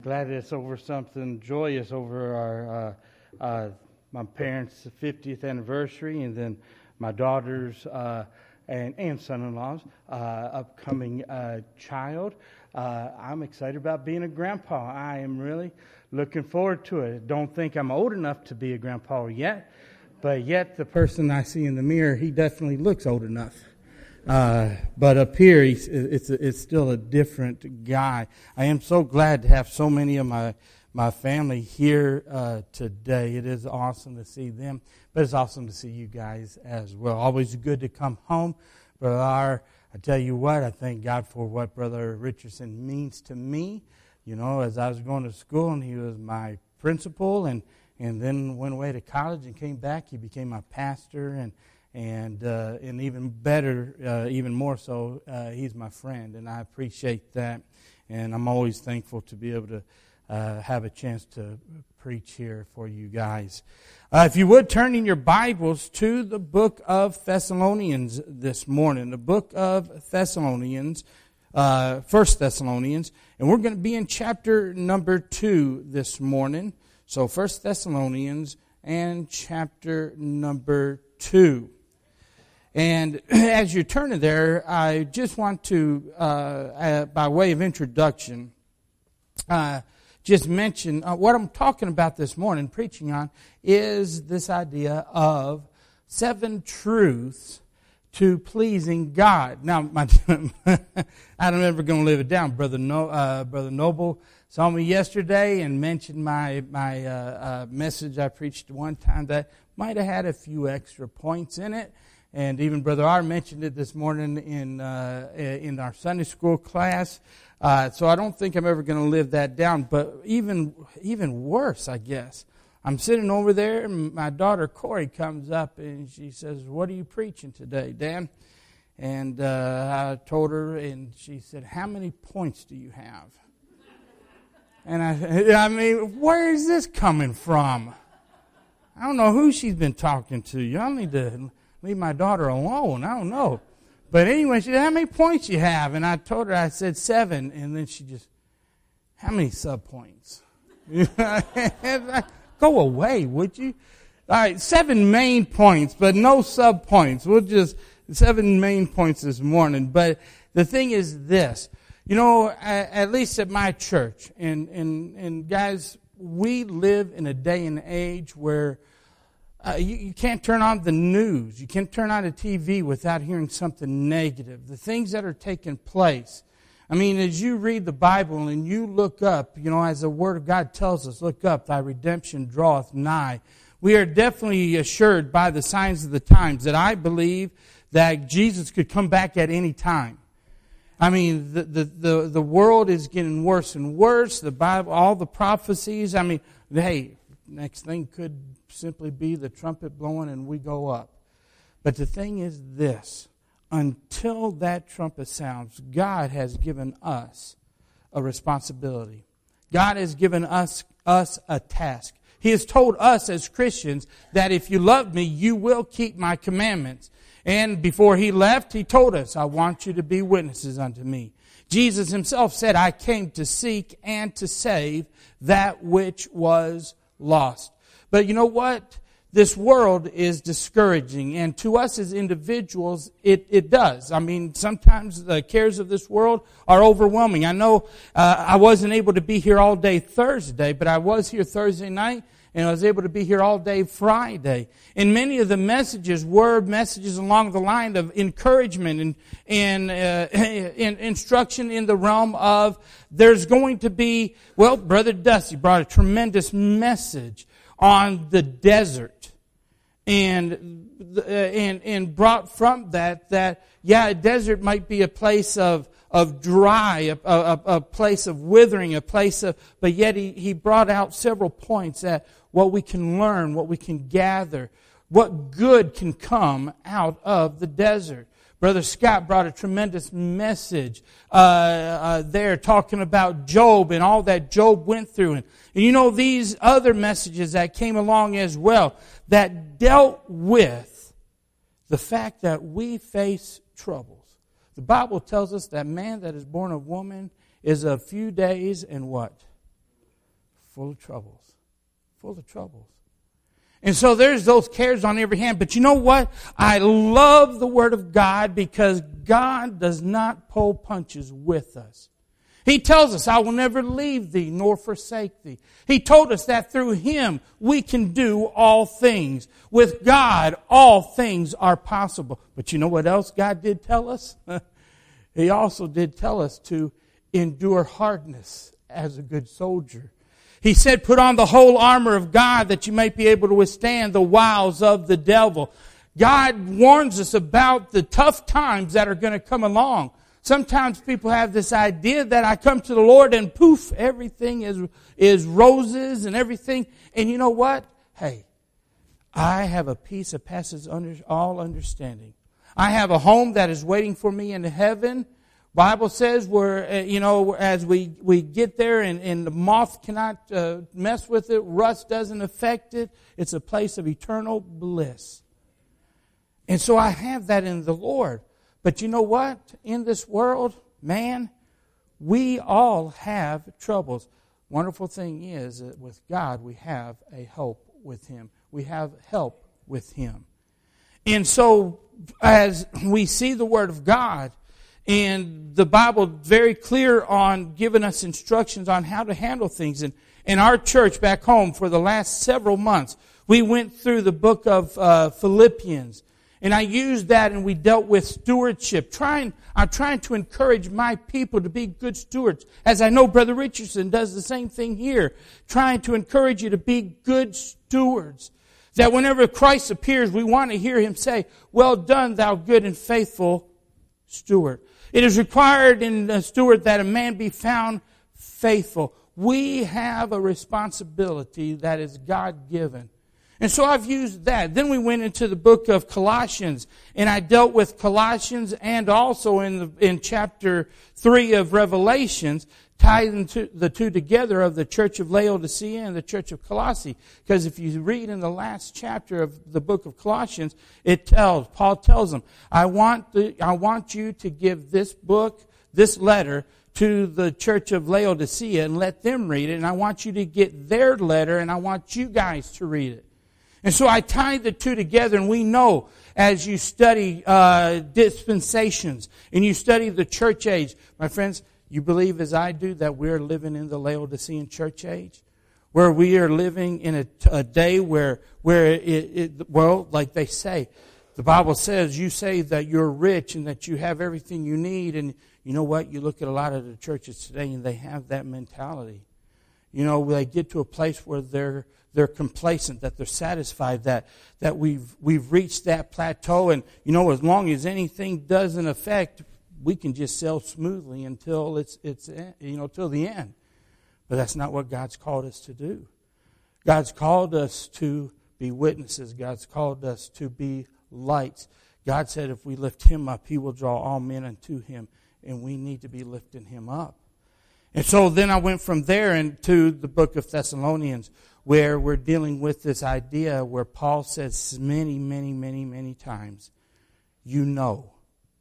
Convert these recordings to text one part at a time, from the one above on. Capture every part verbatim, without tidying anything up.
Glad it's over something joyous over our uh, uh, my parents' fiftieth anniversary, and then my daughter's uh, and, and son-in-law's uh, upcoming uh, child. Uh, I'm excited about being a grandpa. I am really looking forward to it. Don't think I'm old enough to be a grandpa yet, but yet the person I see in the mirror, he definitely looks old enough. Uh, but up here, he's, it's it's still a different guy. I am so glad to have so many of my my family here uh, today. It is awesome to see them, but it's awesome to see you guys as well. Always good to come home. Brother R, I tell you what, I thank God for what Brother Richardson means to me. You know, as I was going to school, and he was my principal, and, and then went away to college and came back. He became my pastor, and And uh, and even better, uh, even more so, uh, he's my friend, and I appreciate that. And I'm always thankful to be able to uh, have a chance to preach here for you guys. Uh, if you would, turn in your Bibles to the book of Thessalonians this morning. The book of Thessalonians, uh, First Thessalonians, and we're going to be in chapter number two this morning. So First Thessalonians and chapter number two. And as you're turning there, I just want to, uh, uh, by way of introduction, uh, just mention uh, what I'm talking about this morning, preaching on, is this idea of seven truths to pleasing God. Now, my, I'm never going to live it down. Brother no, uh, Brother Noble saw me yesterday and mentioned my my uh, uh, message I preached one time that might have had a few extra points in it. And even Brother R mentioned it this morning in uh, in our Sunday school class. Uh, so I don't think I'm ever going to live that down. But even even worse, I guess. I'm sitting over there, and my daughter Corey comes up, and she says, "What are you preaching today, Dan?" And uh, I told her, and she said, "How many points do you have?" And I, I mean, where is this coming from? I don't know who she's been talking to. Y'all need to leave my daughter alone. I don't know. But anyway, she said, "How many points you have?" And I told her, I said seven. And then she just, "How many sub-points?" Go away, would you? All right, seven main points, but no sub-points. We'll just, seven main points this morning. But the thing is this. You know, at least at my church, and, and, and guys, we live in a day and age where Uh, you, you can't turn on the news. You can't turn on the T V without hearing something negative. The things that are taking place. I mean, as you read the Bible and you look up, you know, as the Word of God tells us, look up, thy redemption draweth nigh. We are definitely assured by the signs of the times that I believe that Jesus could come back at any time. I mean, the, the, the, the world is getting worse and worse. The Bible, all the prophecies, I mean, hey, next thing could simply be the trumpet blowing and we go up. But the thing is this. Until that trumpet sounds, God has given us a responsibility. God has given us, us a task. He has told us as Christians that if you love me, you will keep my commandments. And before he left, he told us, I want you to be witnesses unto me. Jesus himself said, I came to seek and to save that which was lost. But you know what? This world is discouraging, and to us as individuals, it, it does. I mean, sometimes the cares of this world are overwhelming. I know uh, I wasn't able to be here all day Thursday, but I was here Thursday night, and I was able to be here all day Friday. And many of the messages were messages along the line of encouragement and, and uh, in, instruction in the realm of there's going to be, well, Brother Dusty brought a tremendous message on the desert, and and and brought from that that yeah, a desert might be a place of of dry, a, a, a place of withering, a place of, but yet he he brought out several points that what we can learn, what we can gather, what good can come out of the desert. Brother Scott brought a tremendous message uh, uh, there talking about Job and all that Job went through. And, and you know, these other messages that came along as well that dealt with the fact that we face troubles. The Bible tells us that man that is born of woman is a few days and what? full of troubles. Full of troubles. And so there's those cares on every hand. But you know what? I love the Word of God because God does not pull punches with us. He tells us, I will never leave thee nor forsake thee. He told us that through Him we can do all things. With God, all things are possible. But you know what else God did tell us? He also did tell us to endure hardness as a good soldier. He said, put on the whole armor of God that you may be able to withstand the wiles of the devil. God warns us about the tough times that are going to come along. Sometimes people have this idea that I come to the Lord and poof, everything is, is roses and everything. And you know what? Hey, I have a peace that passes under all understanding. I have a home that is waiting for me in heaven. Bible says where, you know, as we, we get there and, and the moth cannot uh, mess with it, rust doesn't affect it. It's a place of eternal bliss. And so I have that in the Lord. But you know what? In this world, man, we all have troubles. Wonderful thing is that with God, we have a hope with Him. We have help with Him. And so as we see the Word of God, and the Bible very clear on giving us instructions on how to handle things. And in our church back home for the last several months, we went through the book of uh, Philippians. And I used that and we dealt with stewardship. Trying, I'm trying to encourage my people to be good stewards. As I know Brother Richardson does the same thing here. Trying to encourage you to be good stewards. That whenever Christ appears, we want to hear Him say, well done, thou good and faithful steward. It is required in a steward that a man be found faithful. We have a responsibility that is God-given. And so I've used that. Then we went into the book of Colossians, and I dealt with Colossians and also in the, in chapter three of Revelations, tying the two together of the church of Laodicea and the church of Colossae. Because if you read in the last chapter of the book of Colossians, it tells, Paul tells them, I want the, I want you to give this book, this letter, to the church of Laodicea and let them read it. And I want you to get their letter and I want you guys to read it. And so I tied the two together, and we know as you study uh, dispensations and you study the church age, my friends, you believe as I do that we're living in the Laodicean church age, where we are living in a, a day where where it, it well, like they say, the Bible says you say that you're rich and that you have everything you need, and you know what? You look at a lot of the churches today, and they have that mentality. You know, they get to a place where they're they're complacent, that they're satisfied, that that we've we've reached that plateau, and you know, as long as anything doesn't affect, we can just sail smoothly until it's it's you know till the end. But that's not what God's called us to do. God's called us to be witnesses. God's called us to be lights. God said if we lift Him up, He will draw all men unto Him, and we need to be lifting Him up. And so then I went from there into the book of Thessalonians, where we're dealing with this idea where Paul says many, many, many, many times, you know,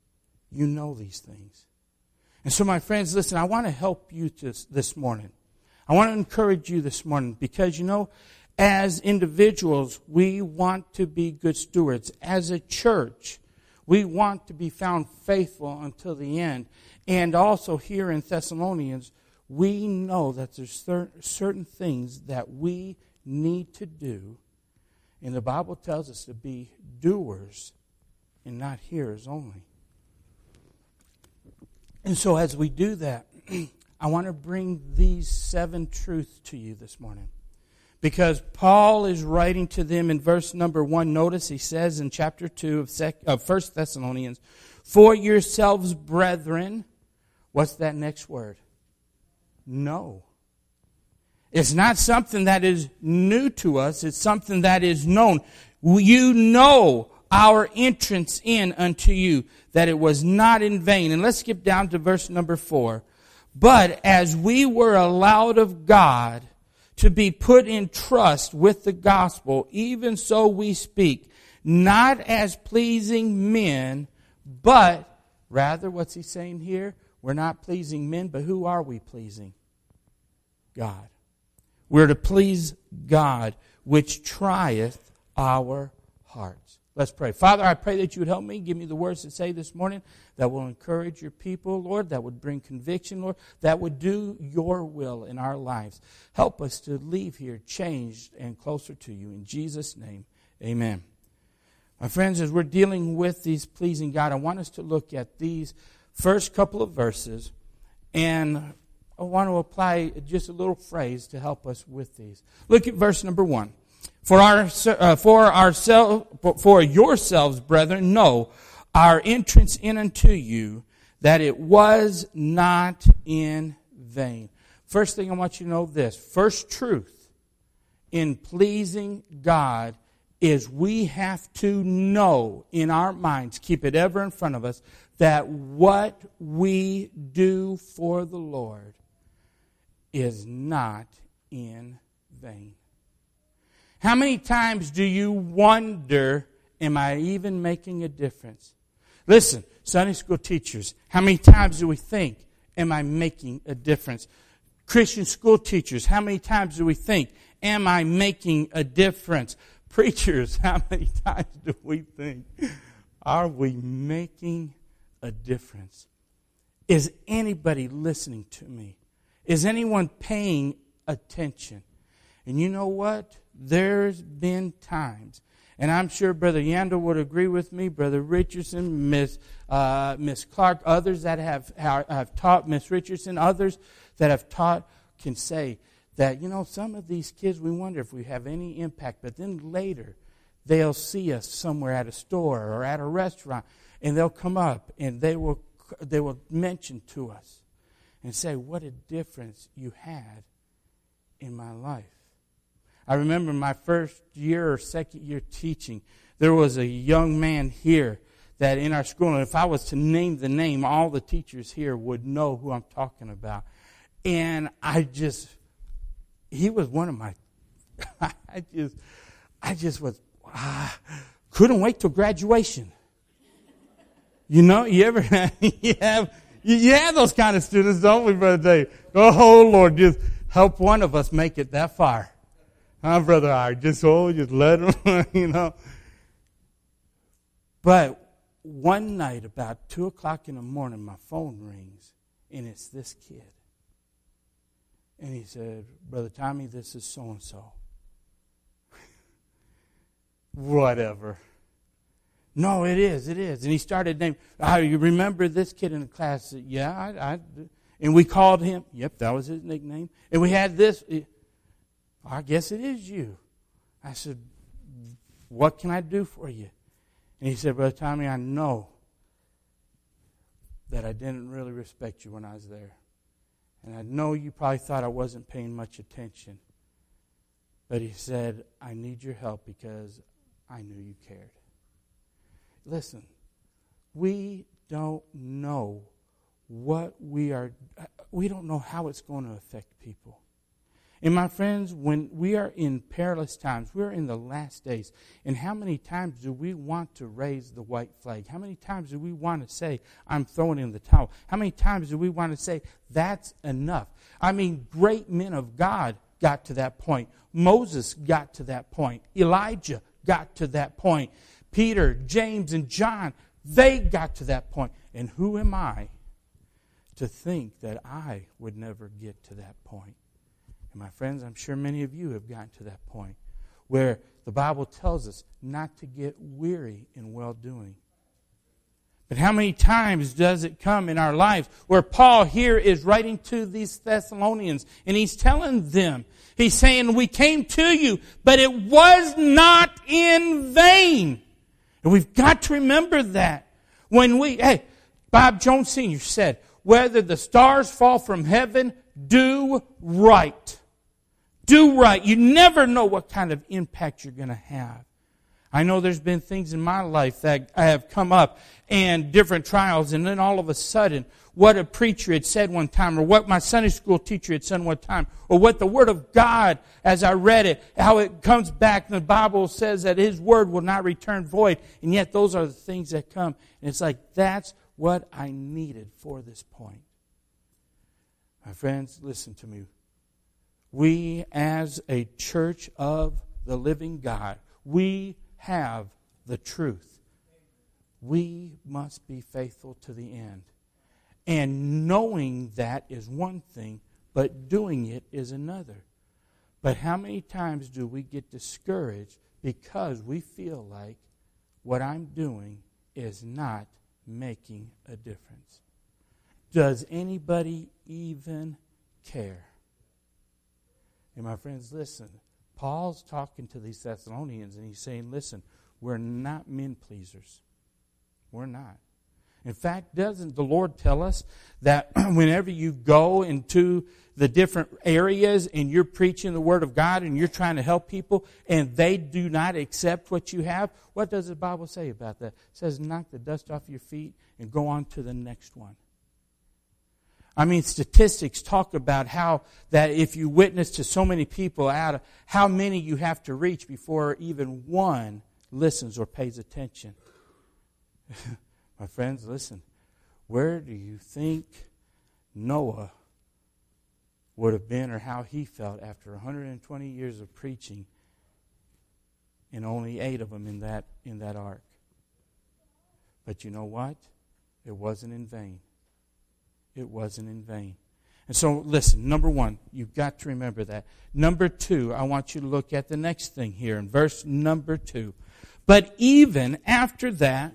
you know these things. And so my friends, listen, I want to help you to, this morning. I want to encourage you this morning because, you know, as individuals, we want to be good stewards. As a church, we want to be found faithful until the end. And also here in Thessalonians, we know that there's certain things that we need to do. And the Bible tells us to be doers and not hearers only. And so as we do that, I want to bring these seven truths to you this morning. Because Paul is writing to them in verse number one. Notice he says in chapter two of, sec, of First Thessalonians, for yourselves, brethren, what's that next word? No. It's not something that is new to us. It's something that is known. You know our entrance in unto you, that it was not in vain. And let's skip down to verse number four. But as we were allowed of God to be put in trust with the gospel, even so we speak, not as pleasing men, but rather, what's he saying here? We're not pleasing men, but who are we pleasing? God. We're to please God, which trieth our hearts. Let's pray. Father, I pray that you would help me. Give me the words to say this morning that will encourage your people, Lord, that would bring conviction, Lord, that would do your will in our lives. Help us to leave here changed and closer to you. In Jesus' name, amen. My friends, as we're dealing with these pleasing God, I want us to look at these first couple of verses, and I want to apply just a little phrase to help us with these. Look at verse number one. For our uh, for ourselves, for yourselves, brethren, know our entrance in unto you, that it was not in vain. First thing I want you to know this. First truth in pleasing God is we have to know in our minds, keep it ever in front of us, that what we do for the Lord is not in vain. How many times do you wonder, am I even making a difference? Listen, Sunday school teachers, how many times do we think, am I making a difference? Christian school teachers, how many times do we think, am I making a difference? Preachers, how many times do we think, are we making a difference? Is anybody listening to me? Is anyone paying attention? And you know what? There's been times, and I'm sure Brother Yandel would agree with me, Brother Richardson, Miss uh, Miss Clark, others that have, have taught, Miss Richardson, others that have taught can say that, you know, some of these kids, we wonder if we have any impact, but then later they'll see us somewhere at a store or at a restaurant, and they'll come up and they will they will mention to us and say, what a difference you had in my life. I remember my first year or second year teaching, there was a young man here that in our school, and if I was to name the name, all the teachers here would know who I'm talking about. And I just, he was one of my, I just, I just was, ah, couldn't wait till graduation. You know, you ever you have, you have those kind of students, don't we, Brother Dave? Oh, Lord, just help one of us make it that far. Huh, Brother I just oh, just let them, you know. But one night, about two o'clock in the morning, my phone rings, and it's this kid. And he said, Brother Tommy, this is so-and-so. Whatever. No, it is, it is. And he started naming, oh, you remember this kid in the class? Said, yeah, I, I and we called him. Yep, that was his nickname. And we had this. I guess it is you. I said, what can I do for you? And he said, Brother Tommy, I know that I didn't really respect you when I was there. And I know you probably thought I wasn't paying much attention. But he said, I need your help because I knew you cared. Listen, we don't know what we are, we don't know how it's going to affect people. And my friends, when we are in perilous times, we're in the last days. And how many times do we want to raise the white flag? How many times do we want to say, I'm throwing in the towel? How many times do we want to say, that's enough? I mean, great men of God got to that point. Moses got to that point. Elijah got to that point. Peter, James, and John, they got to that point. And who am I to think that I would never get to that point? And my friends, I'm sure many of you have gotten to that point where the Bible tells us not to get weary in well-doing. But how many times does it come in our lives where Paul here is writing to these Thessalonians and he's telling them, he's saying, we came to you, but it was not in vain. And we've got to remember that. When we, hey, Bob Jones Senior said, whether the stars fall from heaven, do right. Do right. You never know what kind of impact you're going to have. I know there's been things in my life that have come up and different trials, and then all of a sudden, what a preacher had said one time, or what my Sunday school teacher had said one time, or what the Word of God, as I read it, how it comes back, and the Bible says that His Word will not return void, and yet those are the things that come. And it's like, that's what I needed for this point. My friends, listen to me. we as a church of the living God, we have the truth. We must be faithful to the end. And knowing that is one thing, but doing it is another. But how many times do we get discouraged because we feel like what I'm doing is not making a difference? Does anybody even care? And my friends, listen. Paul's talking to these Thessalonians and he's saying, listen, we're not men pleasers. We're not. In fact, doesn't the Lord tell us that whenever you go into the different areas and you're preaching the Word of God and you're trying to help people and they do not accept what you have, what does the Bible say about that? It says, knock the dust off your feet and go on to the next one. I mean, statistics talk about how that if you witness to so many people out of how many you have to reach before even one listens or pays attention. My friends, listen. Where do you think Noah would have been or how he felt after one hundred twenty years of preaching and only eight of them in that in that ark? But you know what? It wasn't in vain. It wasn't in vain. And so, listen, number one, you've got to remember that. Number two, I want you to look at the next thing here in verse number two. But even after that,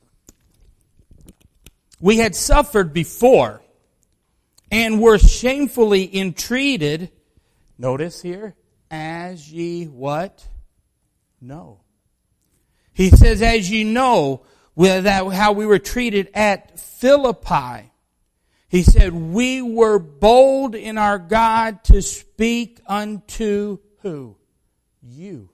we had suffered before and were shamefully entreated, notice here, as ye what? Know. He says, as ye know, with that, how we were treated at Philippi. He said, we were bold in our God to speak unto who? You.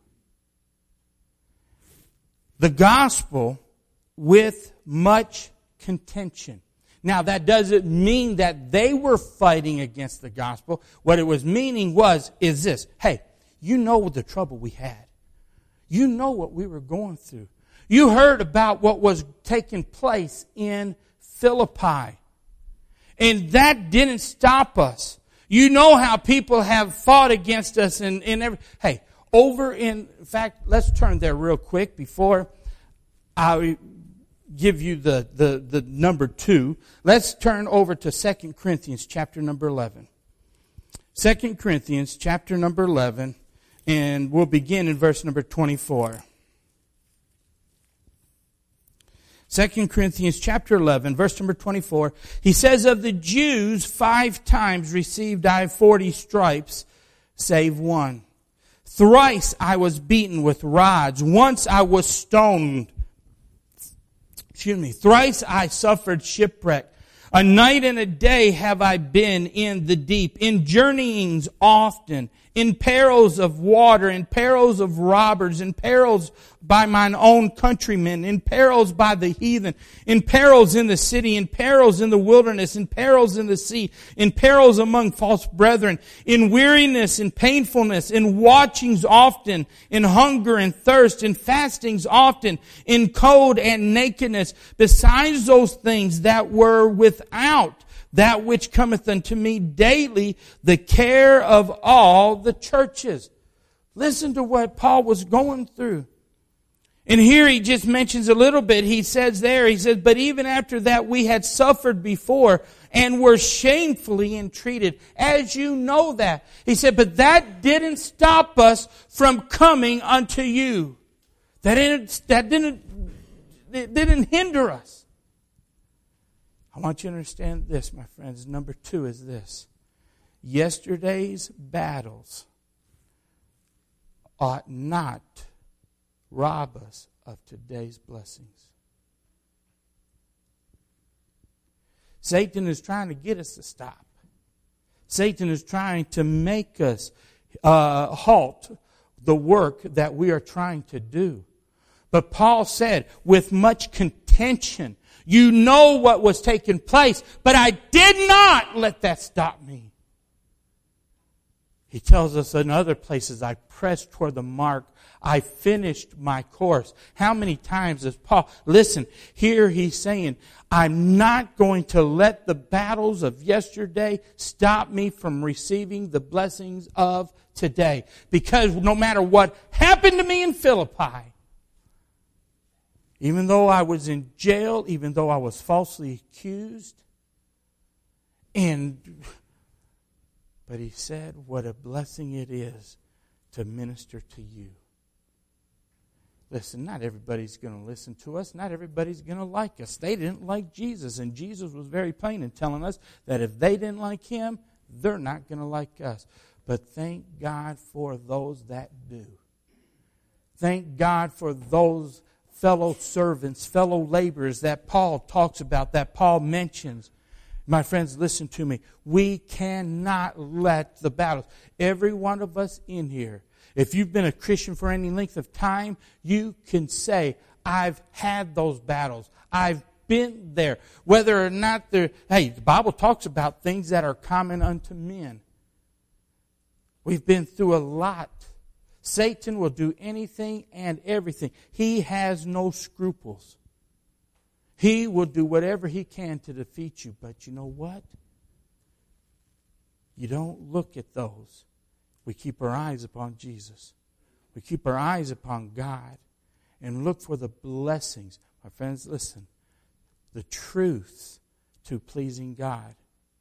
The gospel with much contention. Now, that doesn't mean that they were fighting against the gospel. What it was meaning was, is this. Hey, you know the trouble we had. You know what we were going through. You heard about what was taking place in Philippi. And that didn't stop us. You know how people have fought against us and, and every, hey, over in, in fact, let's turn there real quick before I give you the, the, the number two. Let's turn over to Second Corinthians chapter number eleven. Second Corinthians chapter number eleven, and we'll begin in verse number twenty-four. Second Corinthians chapter eleven, verse number twenty-four. He says, of the Jews, five times received I forty stripes, save one. Thrice I was beaten with rods. Once I was stoned. Excuse me. Thrice I suffered shipwreck. A night and a day have I been in the deep, in journeyings often, in perils of water, in perils of robbers, in perils by mine own countrymen, in perils by the heathen, in perils in the city, in perils in the wilderness, in perils in the sea, in perils among false brethren, in weariness, in painfulness, in watchings often, in hunger and thirst, in fastings often, in cold and nakedness, besides those things that were without, that which cometh unto me daily, the care of all the churches. Listen to what Paul was going through. And here he just mentions a little bit. He says there, he says, but even after that we had suffered before and were shamefully entreated. As you know that. He said, but that didn't stop us from coming unto you. That didn't, that didn't, it didn't hinder us. I want you to understand this, my friends. Number two is this. Yesterday's battles ought not rob us of today's blessings. Satan is trying to get us to stop. Satan is trying to make us uh, halt the work that we are trying to do. But Paul said, with much contention, you know what was taking place, but I did not let that stop me. He tells us in other places, I pressed toward the mark. I finished my course. How many times does Paul, listen, here he's saying, I'm not going to let the battles of yesterday stop me from receiving the blessings of today. Because no matter what happened to me in Philippi, even though I was in jail, even though I was falsely accused, and but he said, what a blessing it is to minister to you. Listen, not everybody's going to listen to us. Not everybody's going to like us. They didn't like Jesus, and Jesus was very plain in telling us that if they didn't like Him, they're not going to like us. But thank God for those that do. Thank God for those fellow servants, fellow laborers that Paul talks about, that Paul mentions. My friends, listen to me. We cannot let the battles. Every one of us in here, if you've been a Christian for any length of time, you can say, I've had those battles. I've been there. Whether or not they're, hey, the Bible talks about things that are common unto men. We've been through a lot. Satan will do anything and everything. He has no scruples. He will do whatever he can to defeat you. But you know what? You don't look at those. We keep our eyes upon Jesus. We keep our eyes upon God and look for the blessings. My friends, listen. The truths to pleasing God.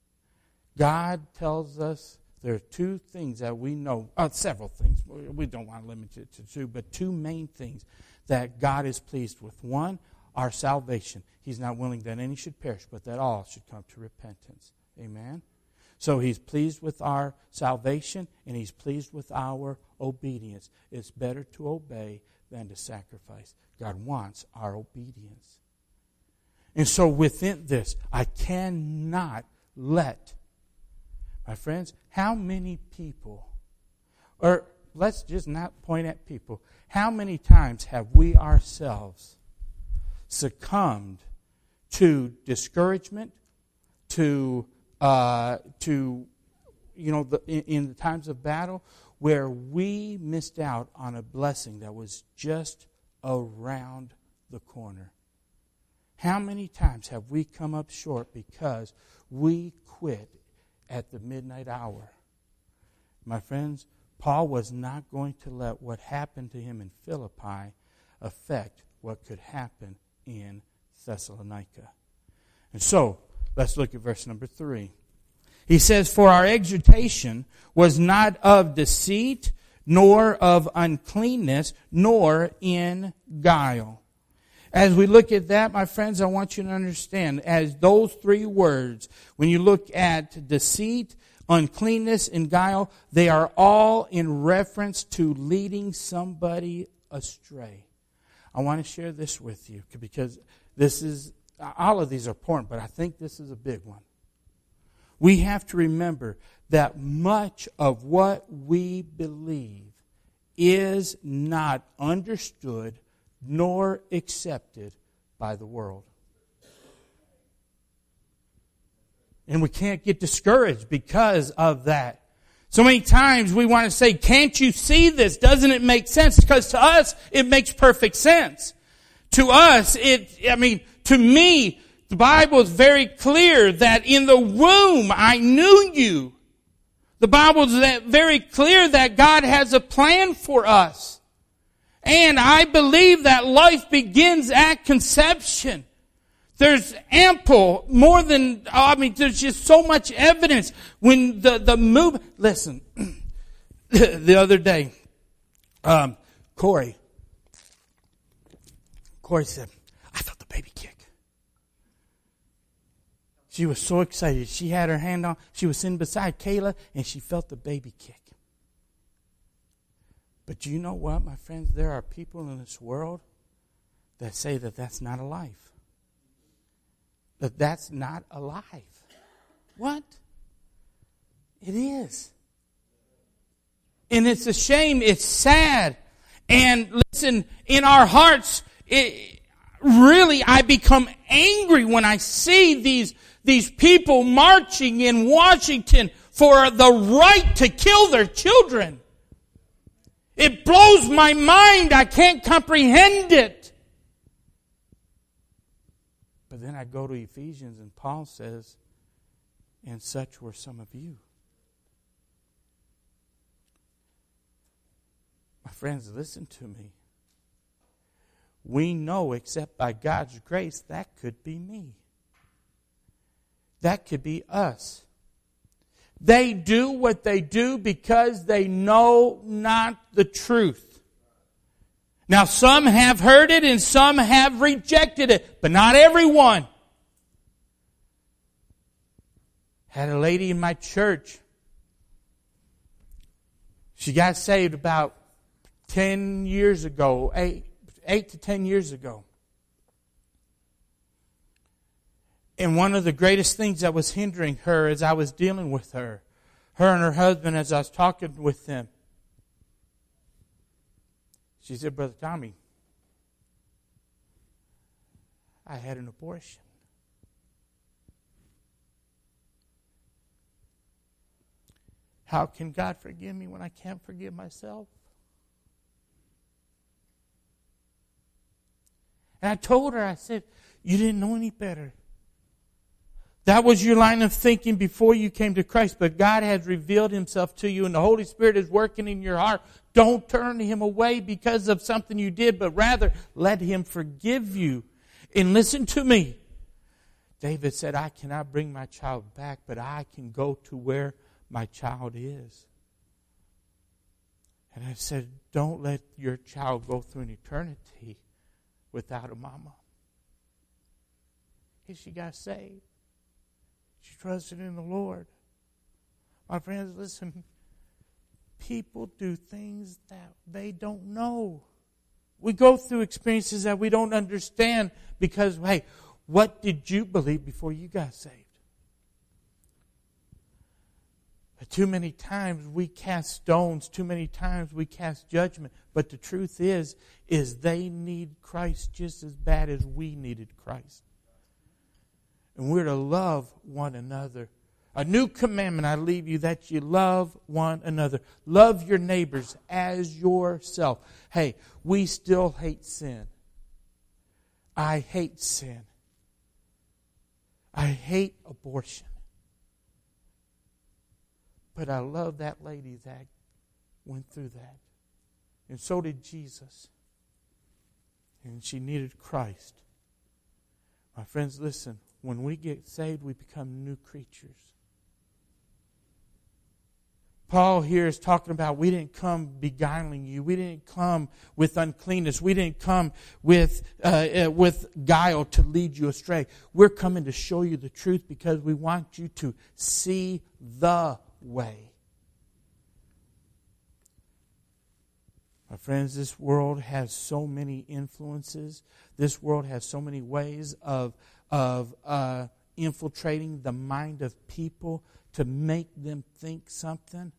God tells us there are two things that we know, uh, several things. We don't want to limit it to two, but two main things that God is pleased with. One, our salvation. He's not willing that any should perish, but that all should come to repentance. Amen? So He's pleased with our salvation, and He's pleased with our obedience. It's better to obey than to sacrifice. God wants our obedience. And so within this, I cannot let, my friends, how many people, or let's just not point at people, how many times have we ourselves succumbed to discouragement, to uh, to you know the, in, in the times of battle, where we missed out on a blessing that was just around the corner? How many times have we come up short because we quit at the midnight hour? My friends, Paul was not going to let what happened to him in Philippi affect what could happen in Thessalonica. And so, let's look at verse number three. He says, for our exhortation was not of deceit, nor of uncleanness, nor in guile. As we look at that, my friends, I want you to understand, as those three words, when you look at deceit, uncleanness, and guile, they are all in reference to leading somebody astray. I want to share this with you because this is, all of these are important, but I think this is a big one. We have to remember that much of what we believe is not understood nor accepted by the world. And we can't get discouraged because of that. So many times we want to say, can't you see this? Doesn't it make sense? Because to us, it makes perfect sense. To us, it, I mean, to me, the Bible is very clear that in the womb I knew you. The Bible is very clear that God has a plan for us. And I believe that life begins at conception. There's ample, more than, I mean, there's just so much evidence when the, the move, listen, the other day, um, Corey, Corey said, I felt the baby kick. She was so excited. She had her hand on, she was sitting beside Kayla, and she felt the baby kick. But you know what, my friends? There are people in this world that say that that's not a life. That that's not a life. What? It is. And it's a shame. It's sad. And listen, in our hearts, it, really, I become angry when I see these, these people marching in Washington for the right to kill their children. It blows my mind. I can't comprehend it. But then I go to Ephesians and Paul says, and such were some of you. My friends, listen to me. We know, except by God's grace, that could be me. That could be us. They do what they do because they know not the truth. Now, some have heard it and some have rejected it, but not everyone. Had a lady in my church. She got saved about ten years ago, eight, eight to ten years ago. And one of the greatest things that was hindering her as I was dealing with her, her and her husband, as I was talking with them, she said, Brother Tommy, I had an abortion. How can God forgive me when I can't forgive myself? And I told her, I said, you didn't know any better. That was your line of thinking before you came to Christ, but God has revealed Himself to you and the Holy Spirit is working in your heart. Don't turn Him away because of something you did, but rather let Him forgive you. And listen to me. David said, I cannot bring my child back, but I can go to where my child is. And I said, don't let your child go through an eternity without a mama. And she got saved. She trusted in the Lord. My friends, listen. People do things that they don't know. We go through experiences that we don't understand because, hey, what did you believe before you got saved? But too many times we cast stones. Too many times we cast judgment. But the truth is, is they need Christ just as bad as we needed Christ. And we're to love one another. A new commandment I leave you, that you love one another. Love your neighbors as yourself. Hey, we still hate sin. I hate sin. I hate abortion. But I love that lady that went through that. And so did Jesus. And she needed Christ. My friends, listen. When we get saved, we become new creatures. Paul here is talking about we didn't come beguiling you. We didn't come with uncleanness. We didn't come with uh, uh, with guile to lead you astray. We're coming to show you the truth because we want you to see the way. My friends, this world has so many influences. This world has so many ways of of uh, infiltrating the mind of people to make them think something.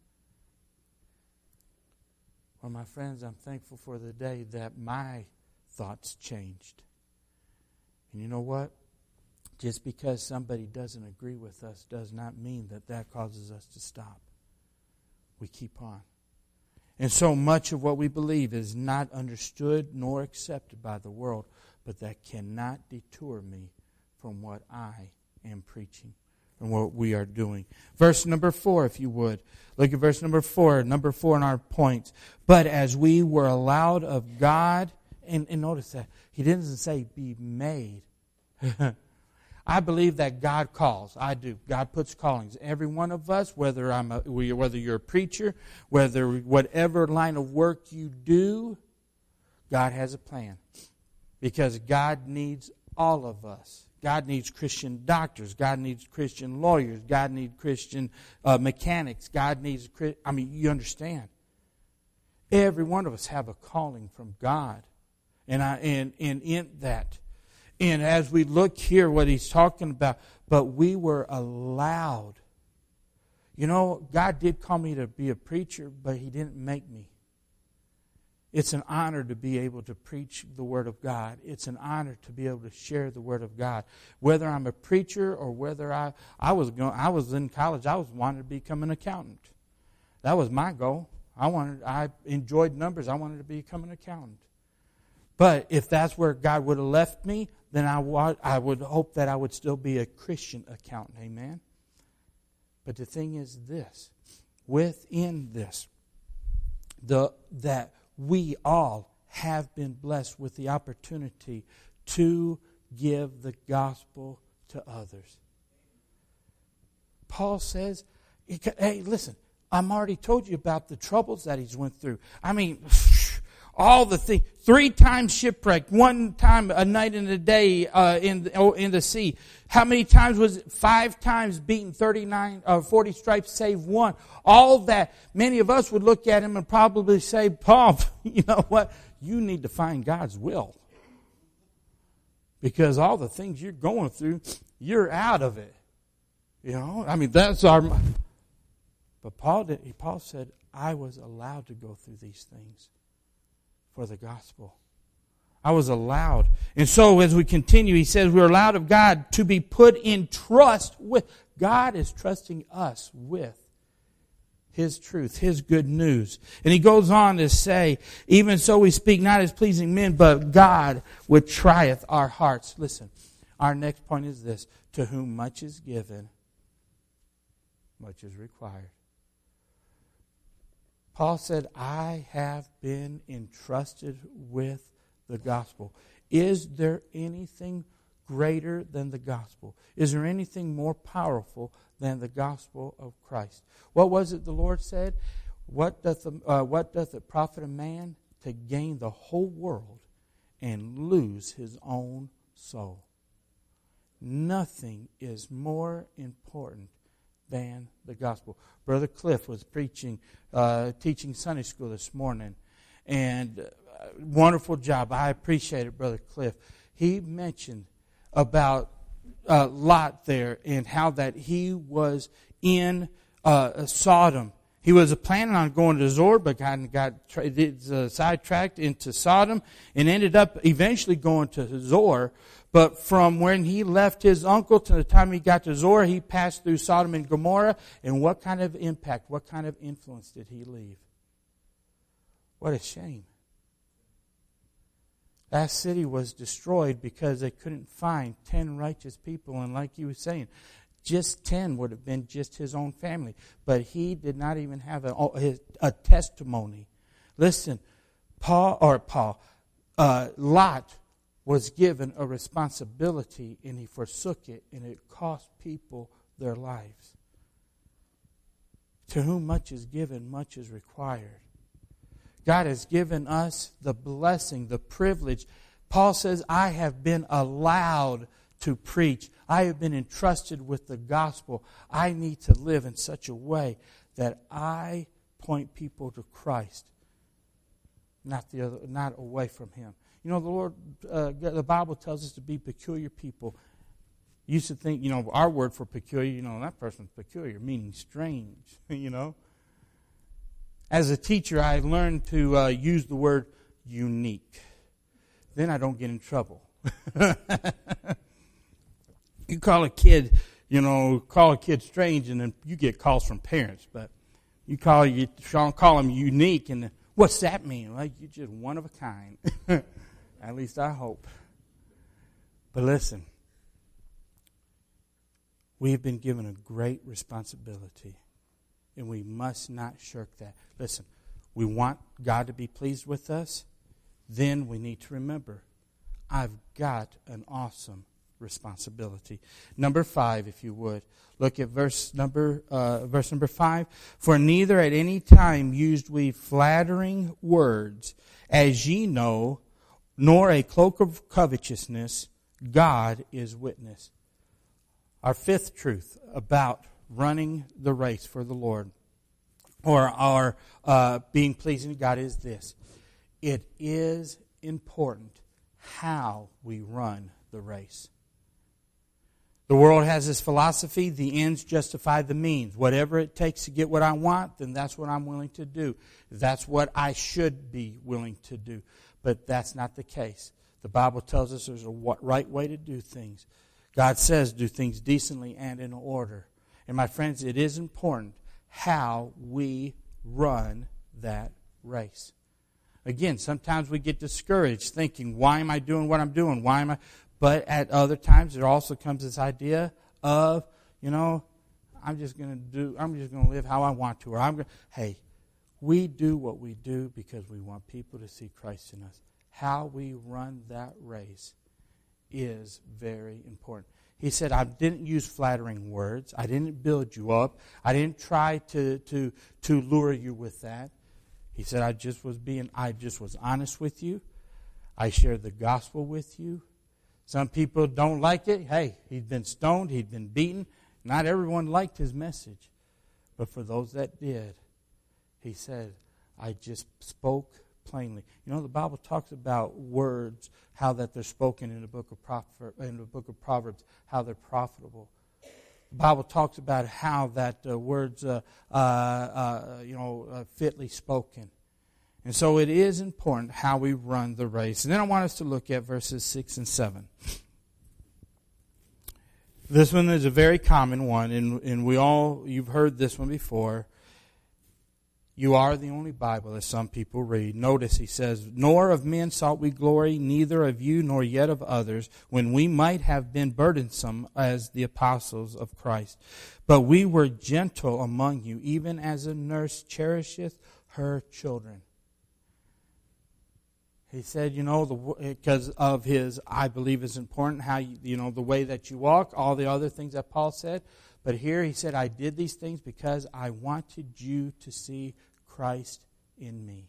Well, my friends, I'm thankful for the day that my thoughts changed. And you know what? Just because somebody doesn't agree with us does not mean that that causes us to stop. We keep on. And so much of what we believe is not understood nor accepted by the world, but that cannot detour me from what I am preaching and what we are doing. Verse number four, if you would. Look at verse number four. Number four in our points. But as we were allowed of God, and, and notice that He didn't say be made. I believe that God calls. I do. God puts callings. Every one of us, whether I'm a, whether you're a preacher, whether whatever line of work you do, God has a plan. Because God needs all of us. God needs Christian doctors. God needs Christian lawyers. God needs Christian uh, mechanics. God needs, I mean, you understand. Every one of us have a calling from God. And I and, and in that, and as we look here, what he's talking about, but we were allowed. You know, God did call me to be a preacher, but He didn't make me. It's an honor to be able to preach the Word of God. It's an honor to be able to share the Word of God. Whether I'm a preacher or whether I, I was going, I was in college, I was wanting to become an accountant. That was my goal. I wanted, I enjoyed numbers. I wanted to become an accountant. But if that's where God would have left me, then I, wa- I would hope that I would still be a Christian accountant. Amen? But the thing is this. Within this, the that we all have been blessed with the opportunity to give the gospel to others. Paul says, hey, listen, I'm already told you about the troubles that he's went through. I mean, all the things. Three times shipwrecked, one time a night and a day uh, in, the, oh, in the sea. How many times was it? Five times beaten, thirty-nine, uh, forty stripes, save one. All that. Many of us would look at him and probably say, Paul, you know what? You need to find God's will. Because all the things you're going through, you're out of it. You know, I mean, that's our... But Paul did, Paul said, I was allowed to go through these things for the gospel. I was allowed. And so as we continue, he says we're allowed of God to be put in trust with. God is trusting us with His truth, His good news. And he goes on to say, even so we speak not as pleasing men, but God which trieth our hearts. Listen, our next point is this. To whom much is given, much is required. Paul said, I have been entrusted with the gospel. Is there anything greater than the gospel? Is there anything more powerful than the gospel of Christ? What was it the Lord said? What doth, the, uh, what doth it profit a man to gain the whole world and lose his own soul? Nothing is more important than the gospel. Brother Cliff was preaching, uh, teaching Sunday school this morning, and uh, wonderful job. I appreciate it, Brother Cliff. He mentioned about uh, Lot there and how that he was in uh, Sodom. He was planning on going to Zoar, but got, got tra- uh, sidetracked into Sodom and ended up eventually going to Zoar. But from when he left his uncle to the time he got to Zoar, he passed through Sodom and Gomorrah. And what kind of impact, what kind of influence did he leave? What a shame. That city was destroyed because they couldn't find ten righteous people. And like you were saying, just ten would have been just his own family. But he did not even have a, a testimony. Listen, Paul, or Paul, uh, Lot was given a responsibility and he forsook it, and it cost people their lives. To whom much is given, much is required. God has given us the blessing, the privilege. Paul says, I have been allowed to preach. I have been entrusted with the gospel. I need to live in such a way that I point people to Christ, not the other, not away from Him. You know, the Lord, uh, the Bible tells us to be peculiar people. You used to think, you know, our word for peculiar, you know, that person's peculiar, meaning strange, you know. As a teacher, I learned to uh, use the word unique. Then I don't get in trouble. You call a kid, you know, call a kid strange, and then you get calls from parents. But you call you call them unique, and what's that mean? Well, you're just one of a kind. At least I hope. But listen, we've been given a great responsibility, and we must not shirk that. Listen, we want God to be pleased with us. Then we need to remember, I've got an awesome responsibility. Number five, if you would. Look at verse number uh, verse number five. For neither at any time used we flattering words, as ye know, nor a cloak of covetousness. God is witness. Our fifth truth about running the race for the Lord, or our uh, being pleasing to God, is this. It is important how we run the race. The world has this philosophy, the ends justify the means. Whatever it takes to get what I want, then that's what I'm willing to do. That's what I should be willing to do. But that's not the case. The Bible tells us there's a right way to do things. God says do things decently and in order. And my friends, it is important how we run that race. Again, sometimes we get discouraged thinking, why am I doing what I'm doing? Why am I... But at other times, there also comes this idea of, you know, I'm just going to do, I'm just going to live how I want to. Or I'm going to, hey, we do what we do because we want people to see Christ in us. How we run that race is very important. He said, I didn't use flattering words. I didn't build you up. I didn't try to, to, to lure you with that. He said, I just was being, I just was honest with you. I shared the gospel with you. Some people don't like it. Hey, he'd been stoned. He'd been beaten. Not everyone liked his message. But for those that did, he said, I just spoke plainly. You know, the Bible talks about words, how that they're spoken in the book of Prophet, in the book of Proverbs, how they're profitable. The Bible talks about how that uh, words, uh, uh, uh, you know, uh, fitly spoken. And so it is important how we run the race. And then I want us to look at verses six and seven. This one is a very common one, and, and we all, you've heard this one before. You are the only Bible that some people read. Notice he says, nor of men sought we glory, neither of you nor yet of others, when we might have been burdensome as the apostles of Christ. But we were gentle among you, even as a nurse cherisheth her children. He said, you know, because of his, I believe is important, how, you, you know, the way that you walk, all the other things that Paul said. But here he said, I did these things because I wanted you to see Christ in me.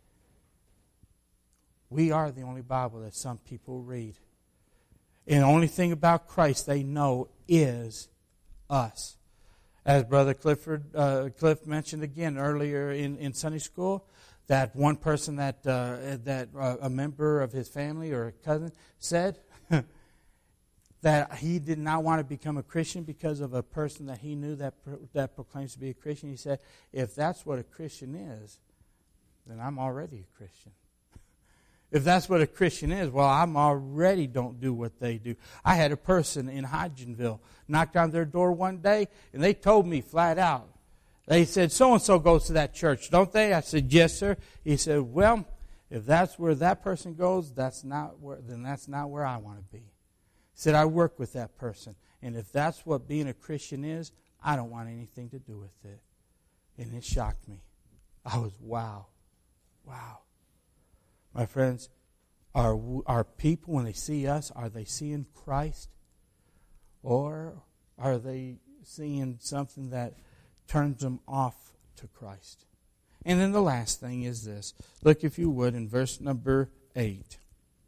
We are the only Bible that some people read. And the only thing about Christ they know is us. As Brother Clifford, uh, Cliff mentioned again earlier in, in Sunday school, that one person that uh, that uh, a member of his family or a cousin said that he did not want to become a Christian because of a person that he knew that that proclaims to be a Christian. He said, if that's what a Christian is, then I'm already a Christian. If that's what a Christian is, well, I'm already don't do what they do. I had a person in Hodgenville knocked on their door one day, and they told me flat out, they said, so-and-so goes to that church, don't they? I said, yes, sir. He said, well, if that's where that person goes, that's not where, then that's not where I want to be. He said, I work with that person. And if that's what being a Christian is, I don't want anything to do with it. And it shocked me. I was, wow, wow. My friends, are, are people, when they see us, are they seeing Christ? Or are they seeing something that turns them off to Christ? And then the last thing is this. Look, if you would, in verse number eight.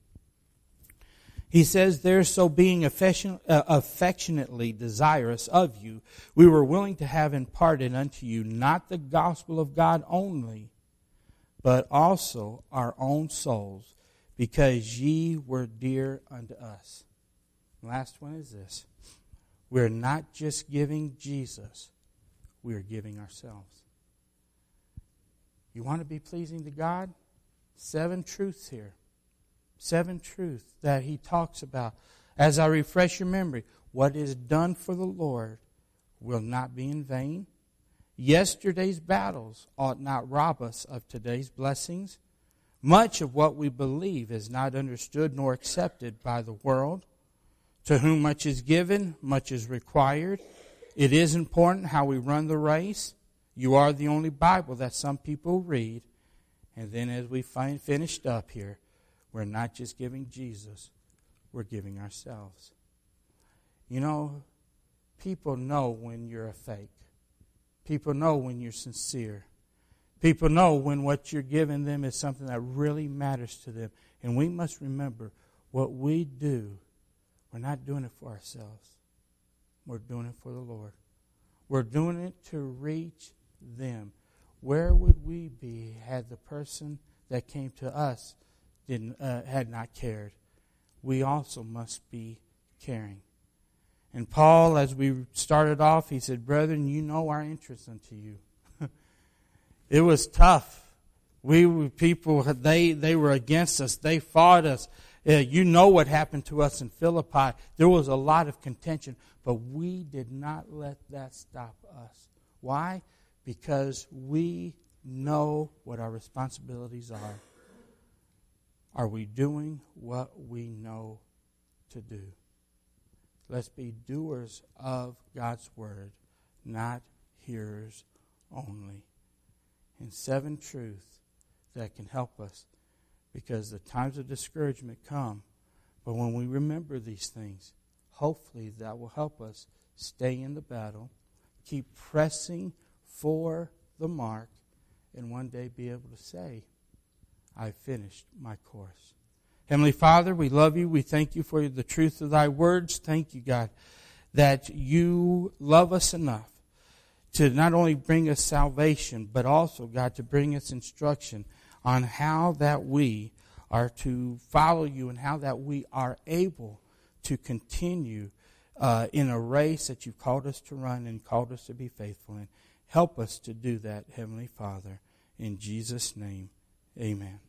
He says, there, so being affection, uh, affectionately desirous of you, we were willing to have imparted unto you not the gospel of God only, but also our own souls, because ye were dear unto us. Last one is this. We're not just giving Jesus, we are giving ourselves. You want to be pleasing to God? Seven truths here. Seven truths that he talks about. As I refresh your memory, what is done for the Lord will not be in vain. Yesterday's battles ought not rob us of today's blessings. Much of what we believe is not understood nor accepted by the world. To whom much is given, much is required. It is important how we run the race. You are the only Bible that some people read. And then as we find finished up here, we're not just giving Jesus, we're giving ourselves. You know, people know when you're a fake. People know when you're sincere. People know when what you're giving them is something that really matters to them. And we must remember, what we do, we're not doing it for ourselves. We're doing it for the Lord. We're doing it to reach them. Where would we be had the person that came to us didn't uh, had not cared? We also must be caring. And Paul, as we started off, he said, brethren, you know our interest unto you. It was tough. We were people, they, they were against us. They fought us. Uh, you know what happened to us in Philippi. There was a lot of contention, but we did not let that stop us. Why? Because we know what our responsibilities are. Are we doing what we know to do? Let's be doers of God's word, not hearers only. And seven truths that can help us, because the times of discouragement come. But when we remember these things, hopefully that will help us stay in the battle, keep pressing for the mark, and one day be able to say, I finished my course. Heavenly Father, we love you. We thank you for the truth of thy words. Thank you, God, that you love us enough to not only bring us salvation, but also, God, to bring us instruction on how that we are to follow you and how that we are able to continue uh, in a race that you've called us to run and called us to be faithful in. Help us to do that, Heavenly Father. In Jesus' name, amen.